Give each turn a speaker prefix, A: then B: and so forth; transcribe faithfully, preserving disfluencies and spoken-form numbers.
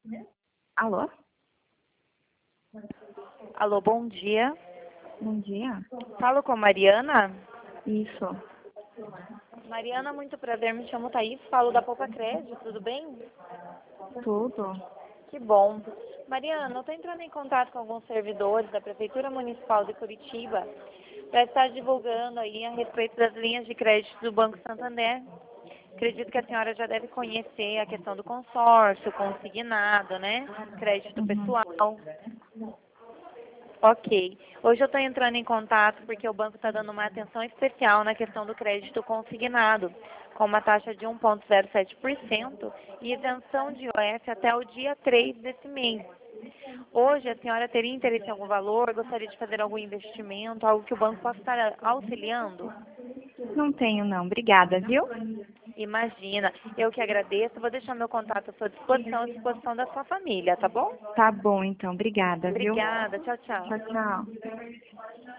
A: Alô?
B: Alô, bom dia.
A: Bom dia.
B: Falo com a Mariana.
A: Isso.
B: Mariana, muito prazer, me chamo Thaís, falo da Poupa Crédito, tudo bem?
A: Tudo.
B: Que bom. Mariana, eu estou entrando em contato com alguns servidores da Prefeitura Municipal de Curitiba para estar divulgando aí a respeito das linhas de crédito do Banco Santander. Acredito que a senhora já deve conhecer a questão do consórcio, consignado, né? Crédito
A: Uhum.
B: pessoal. Ok. Hoje eu estou entrando em contato porque o banco está dando uma atenção especial na questão do crédito consignado, com uma taxa de um vírgula zero sete por cento e isenção de I O F até o dia três desse mês. Hoje a senhora teria interesse em algum valor, gostaria de fazer algum investimento, algo que o banco possa estar auxiliando?
A: Não tenho, não. Obrigada, viu?
B: Imagina, eu que agradeço, vou deixar meu contato à sua disposição, à disposição da sua família, tá bom?
A: Tá bom, então. Obrigada, viu?
B: Obrigada, tchau,
A: Tchau,
B: tchau.
A: tchau.